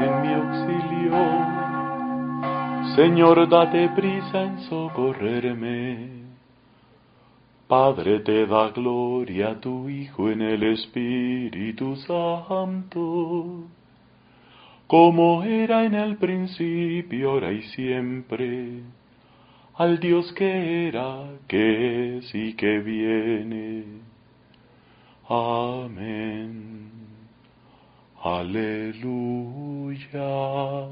en mi auxilio. Señor, date prisa en socorrerme. Padre, te da gloria a tu Hijo en el Espíritu Santo, como era en el principio, ahora y siempre, al Dios que era, que es y que viene. Amén. Aleluya.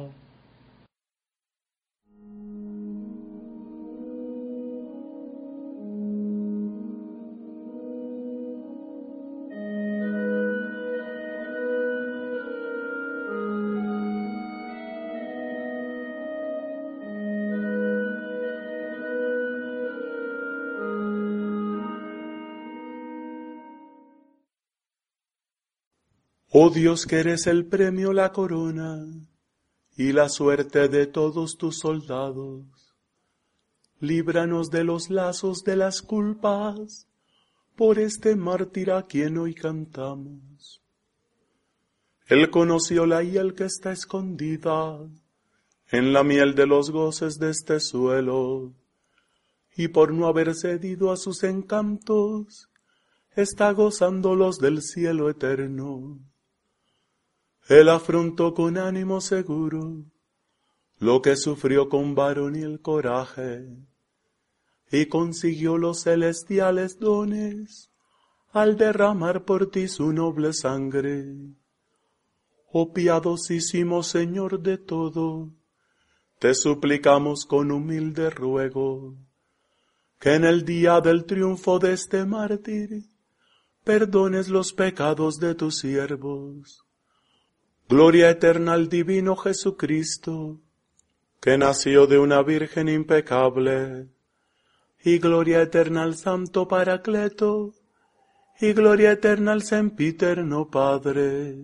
Oh Dios, que eres el premio, la corona y la suerte de todos tus soldados, líbranos de los lazos de las culpas, por este mártir a quien hoy cantamos. Él conoció la hiel que está escondida en la miel de los goces de este suelo, y por no haber cedido a sus encantos, está gozando los del cielo eterno. Él afrontó con ánimo seguro lo que sufrió con varonil coraje, y consiguió los celestiales dones al derramar por ti su noble sangre. Oh piadosísimo Señor de todo, te suplicamos con humilde ruego, que en el día del triunfo de este mártir, perdones los pecados de tus siervos. Gloria eterna al divino Jesucristo, que nació de una virgen impecable, y gloria eterna al Santo Paracleto, y gloria eterna al Sempiterno Padre.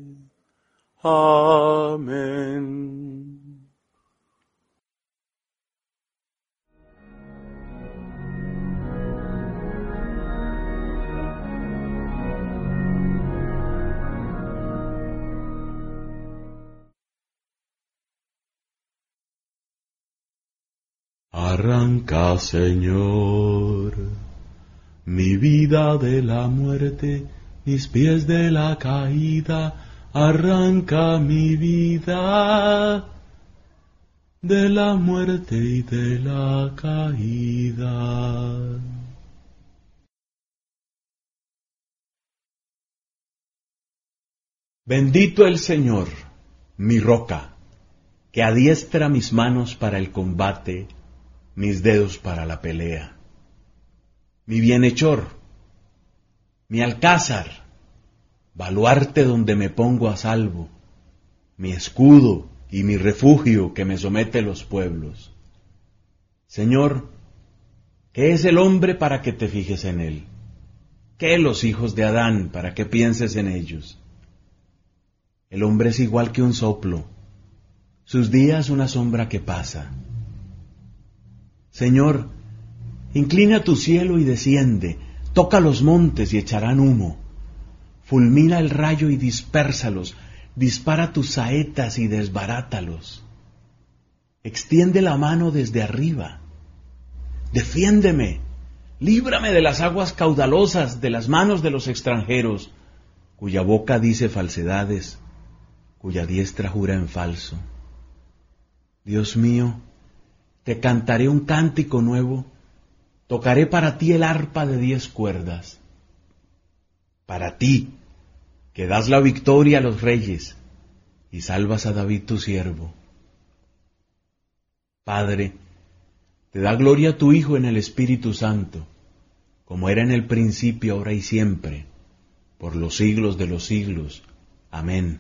Amén. Arranca, Señor, mi vida de la muerte, mis pies de la caída. Arranca mi vida de la muerte y de la caída. Bendito el Señor, mi roca, que adiestra mis manos para el combate, mis dedos para la pelea. Mi bienhechor, mi alcázar, baluarte donde me pongo a salvo, mi escudo y mi refugio que me somete los pueblos. Señor, ¿qué es el hombre para que te fijes en él? ¿Qué los hijos de Adán para que pienses en ellos? El hombre es igual que un soplo, sus días una sombra que pasa. Señor, inclina tu cielo y desciende, toca los montes y echarán humo. Fulmina el rayo y dispérsalos, dispara tus saetas y desbarátalos. Extiende la mano desde arriba. Defiéndeme, líbrame de las aguas caudalosas, de las manos de los extranjeros, cuya boca dice falsedades, cuya diestra jura en falso. Dios mío, te cantaré un cántico nuevo, tocaré para ti el arpa de 10 cuerdas. Para ti, que das la victoria a los reyes y salvas a David tu siervo. Padre, te da gloria tu Hijo en el Espíritu Santo, como era en el principio, ahora y siempre, por los siglos de los siglos. Amén.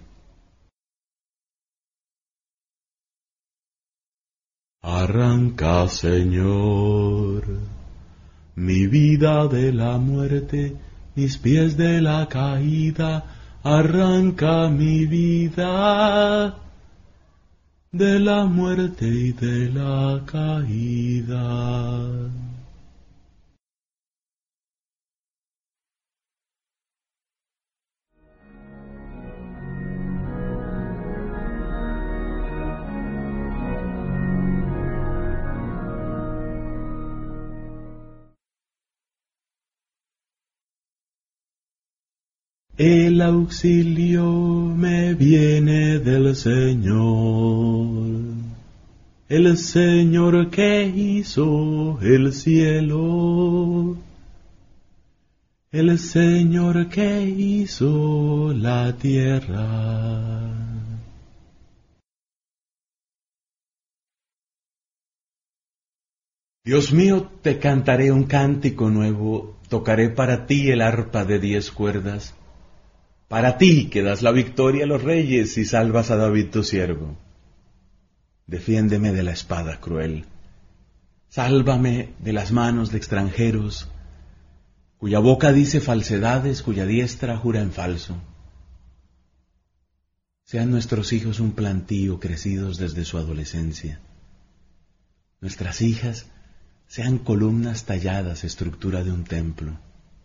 Arranca, Señor, mi vida de la muerte, mis pies de la caída. Arranca mi vida de la muerte y de la caída. El auxilio me viene del Señor, el Señor que hizo el cielo, el Señor que hizo la tierra. Dios mío, te cantaré un cántico nuevo, tocaré para ti el arpa de 10 cuerdas, para ti que das la victoria a los reyes y salvas a David tu siervo. Defiéndeme de la espada cruel, sálvame de las manos de extranjeros, cuya boca dice falsedades, cuya diestra jura en falso. Sean nuestros hijos un plantío crecidos desde su adolescencia. Nuestras hijas sean columnas talladas, estructura de un templo.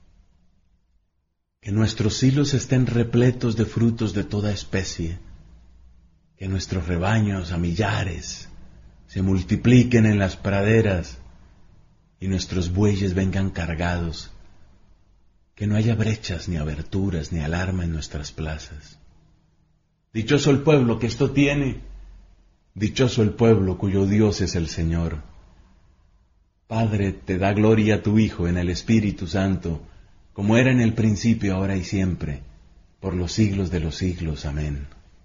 Que nuestros hilos estén repletos de frutos de toda especie. Que nuestros rebaños a millares se multipliquen en las praderas y nuestros bueyes vengan cargados. Que no haya brechas, ni aberturas, ni alarma en nuestras plazas. Dichoso el pueblo que esto tiene, dichoso el pueblo cuyo Dios es el Señor. Padre, te da gloria a tu Hijo en el Espíritu Santo, como era en el principio, ahora y siempre, por los siglos de los siglos. Amén.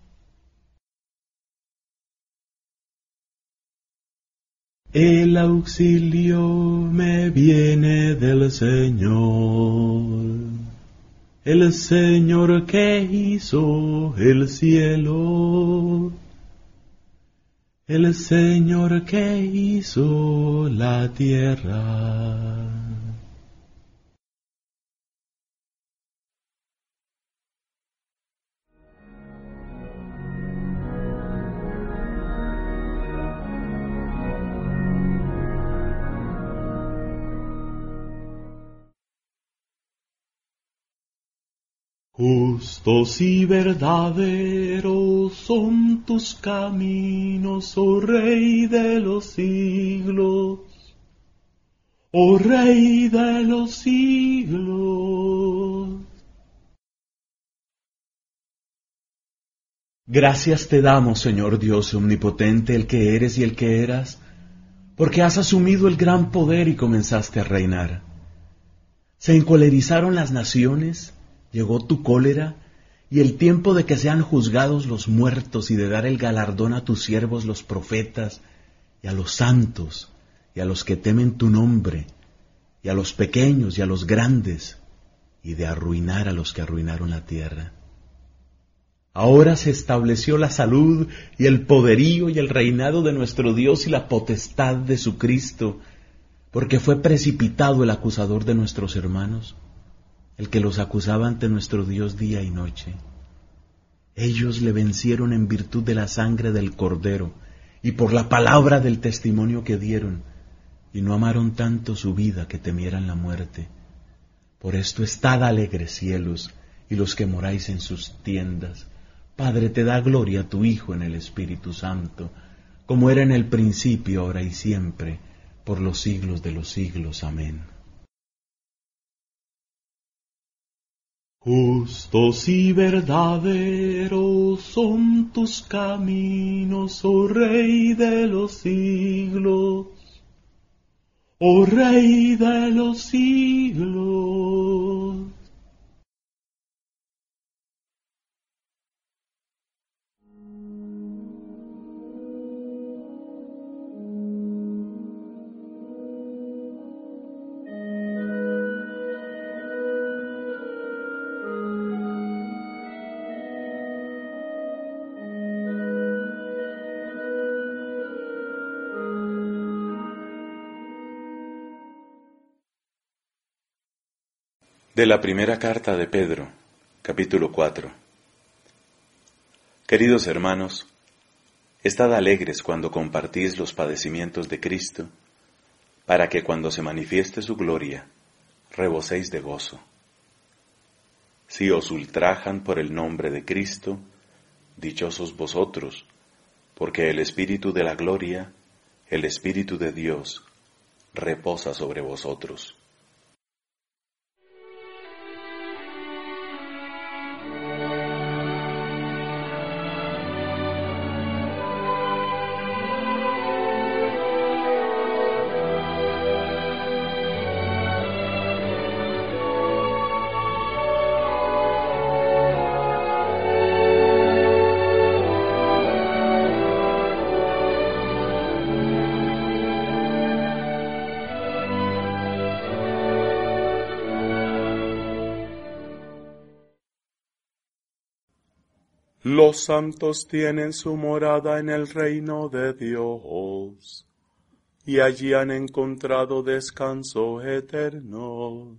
El auxilio me viene del Señor, el Señor que hizo el cielo, el Señor que hizo la tierra. Justos y verdaderos son tus caminos, oh Rey de los siglos, oh Rey de los siglos. Gracias te damos, Señor Dios omnipotente, el que eres y el que eras, porque has asumido el gran poder y comenzaste a reinar. Se encolerizaron las naciones, llegó tu cólera, y el tiempo de que sean juzgados los muertos y de dar el galardón a tus siervos los profetas, y a los santos, y a los que temen tu nombre, y a los pequeños y a los grandes, y de arruinar a los que arruinaron la tierra. Ahora se estableció la salud y el poderío y el reinado de nuestro Dios y la potestad de su Cristo, porque fue precipitado el acusador de nuestros hermanos, el que los acusaba ante nuestro Dios día y noche. Ellos le vencieron en virtud de la sangre del Cordero y por la palabra del testimonio que dieron, y no amaron tanto su vida que temieran la muerte. Por esto estad alegres, cielos, y los que moráis en sus tiendas. Padre, te da gloria a tu Hijo en el Espíritu Santo, como era en el principio, ahora y siempre, por los siglos de los siglos. Amén. Justos y verdaderos son tus caminos, oh Rey de los siglos, oh Rey de los siglos. De la primera carta de Pedro, capítulo 4. Queridos hermanos, estad alegres cuando compartís los padecimientos de Cristo, para que cuando se manifieste su gloria, reboséis de gozo. Si os ultrajan por el nombre de Cristo, dichosos vosotros, porque el Espíritu de la gloria, el Espíritu de Dios, reposa sobre vosotros. Los santos tienen su morada en el reino de Dios, y allí han encontrado descanso eterno.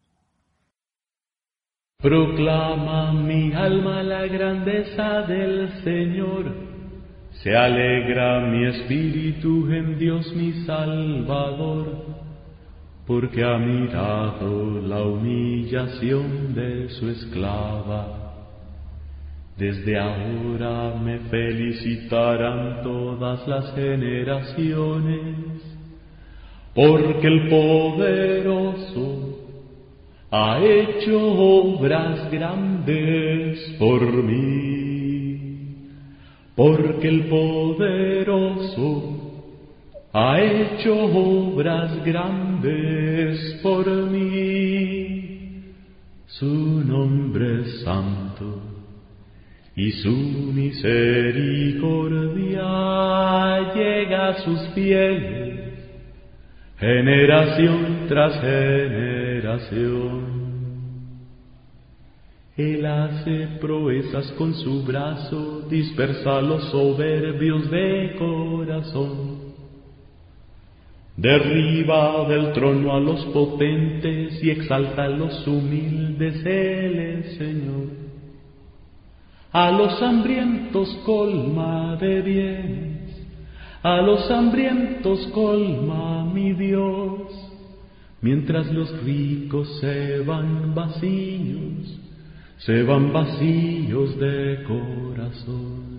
Proclama mi alma la grandeza del Señor, se alegra mi espíritu en Dios mi Salvador, porque ha mirado la humillación de su esclava. Desde ahora me felicitarán todas las generaciones, porque el poderoso ha hecho obras grandes por mí, porque el poderoso ha hecho obras grandes por mí. Su nombre es santo y su misericordia llega a sus fieles, generación tras generación. Él hace proezas con su brazo, dispersa a los soberbios de corazón. Derriba del trono a los potentes y exalta a los humildes, Él es Señor. A los hambrientos colma de bienes, a los hambrientos colma mi Dios, mientras los ricos se van vacíos de corazón.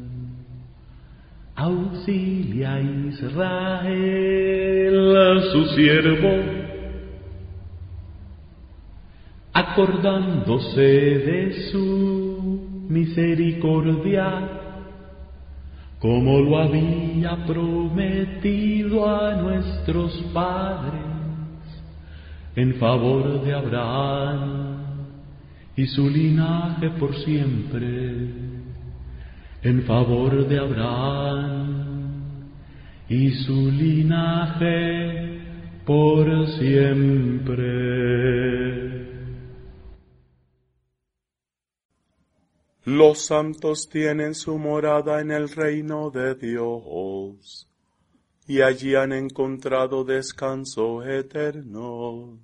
Auxilia a Israel, su siervo, acordándose de su misericordia, como lo había prometido a nuestros padres, en favor de Abraham y su linaje por siempre, en favor de Abraham y su linaje por siempre. Los santos tienen su morada en el reino de Dios, y allí han encontrado descanso eterno.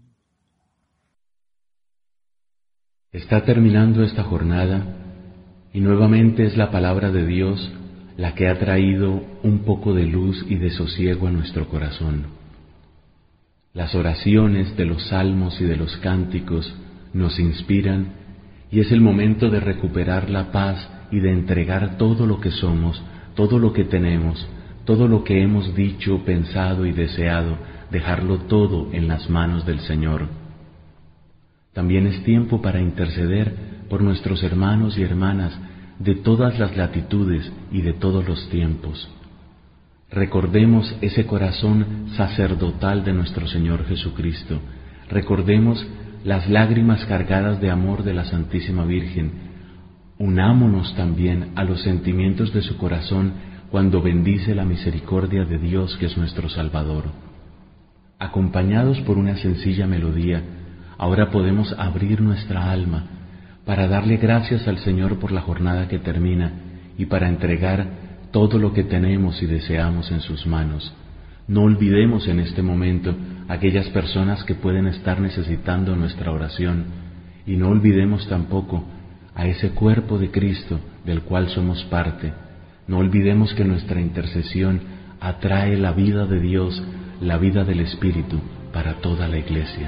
Está terminando esta jornada y nuevamente es la palabra de Dios la que ha traído un poco de luz y de sosiego a nuestro corazón. Las oraciones de los salmos y de los cánticos nos inspiran y es el momento de recuperar la paz y de entregar todo lo que somos, todo lo que tenemos, todo lo que hemos dicho, pensado y deseado, dejarlo todo en las manos del Señor. También es tiempo para interceder por nuestros hermanos y hermanas de todas las latitudes y de todos los tiempos. Recordemos ese corazón sacerdotal de nuestro Señor Jesucristo. Recordemos las lágrimas cargadas de amor de la Santísima Virgen. Unámonos también a los sentimientos de su corazón cuando bendice la misericordia de Dios que es nuestro Salvador. Acompañados por una sencilla melodía, ahora podemos abrir nuestra alma para darle gracias al Señor por la jornada que termina y para entregar todo lo que tenemos y deseamos en sus manos. No olvidemos en este momento aquellas personas que pueden estar necesitando nuestra oración y no olvidemos tampoco a ese cuerpo de Cristo del cual somos parte. No olvidemos que nuestra intercesión atrae la vida de Dios, la vida del Espíritu para toda la Iglesia.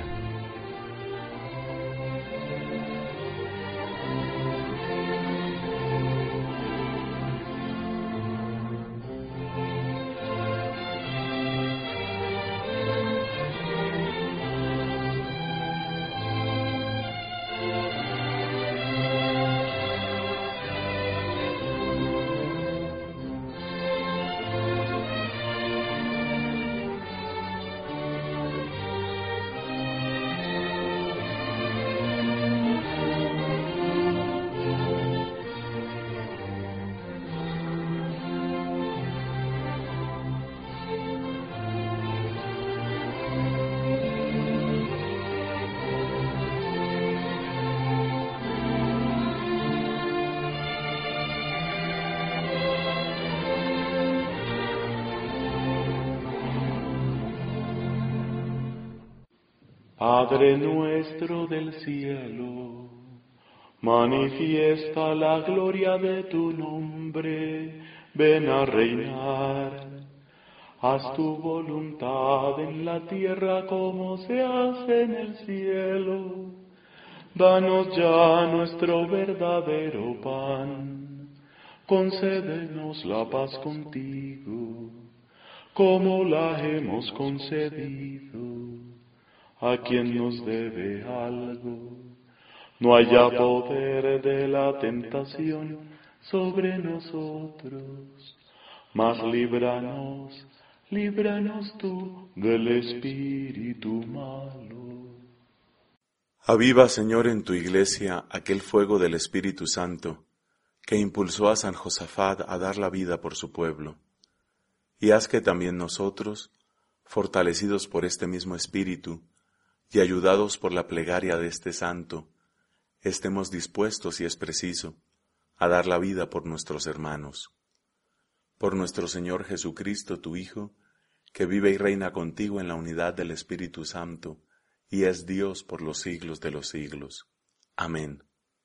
Padre nuestro del cielo, manifiesta la gloria de tu nombre, ven a reinar. Haz tu voluntad en la tierra como se hace en el cielo. Danos ya nuestro verdadero pan. Concédenos la paz contigo, como la hemos concedido a quien nos debe algo. No haya poder de la tentación sobre nosotros, mas líbranos tú del espíritu malo. Aviva, Señor, en tu iglesia aquel fuego del Espíritu Santo que impulsó a San Josafat a dar la vida por su pueblo, y haz que también nosotros, fortalecidos por este mismo Espíritu y ayudados por la plegaria de este santo, estemos dispuestos, si es preciso, a dar la vida por nuestros hermanos. Por nuestro Señor Jesucristo, tu Hijo, que vive y reina contigo en la unidad del Espíritu Santo, y es Dios por los siglos de los siglos. Amén.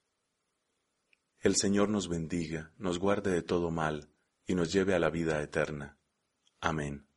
El Señor nos bendiga, nos guarde de todo mal, y nos lleve a la vida eterna. Amén.